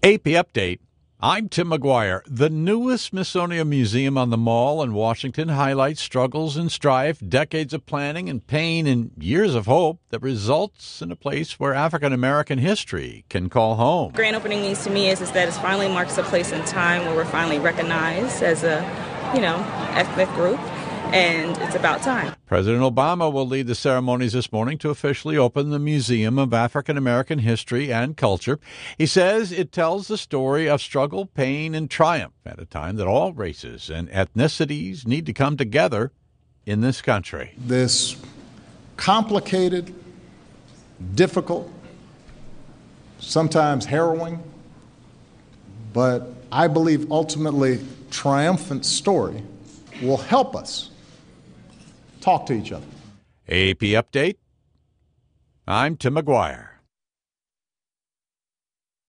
AP Update. I'm Tim McGuire. The newest Smithsonian Museum on the Mall in Washington highlights struggles and strife, decades of planning and pain, and years of hope that results in a place where African American history can call home. Grand opening means to me is that it finally marks a place in time where we're finally recognized as a, ethnic group, and it's about time. President Obama will lead the ceremonies this morning to officially open the Museum of African American History and Culture. He says it tells the story of struggle, pain, and triumph at a time that all races and ethnicities need to come together in this country. This complicated, difficult, sometimes harrowing, but I believe ultimately triumphant story will help us talk to each other. AP Update. I'm Tim McGuire.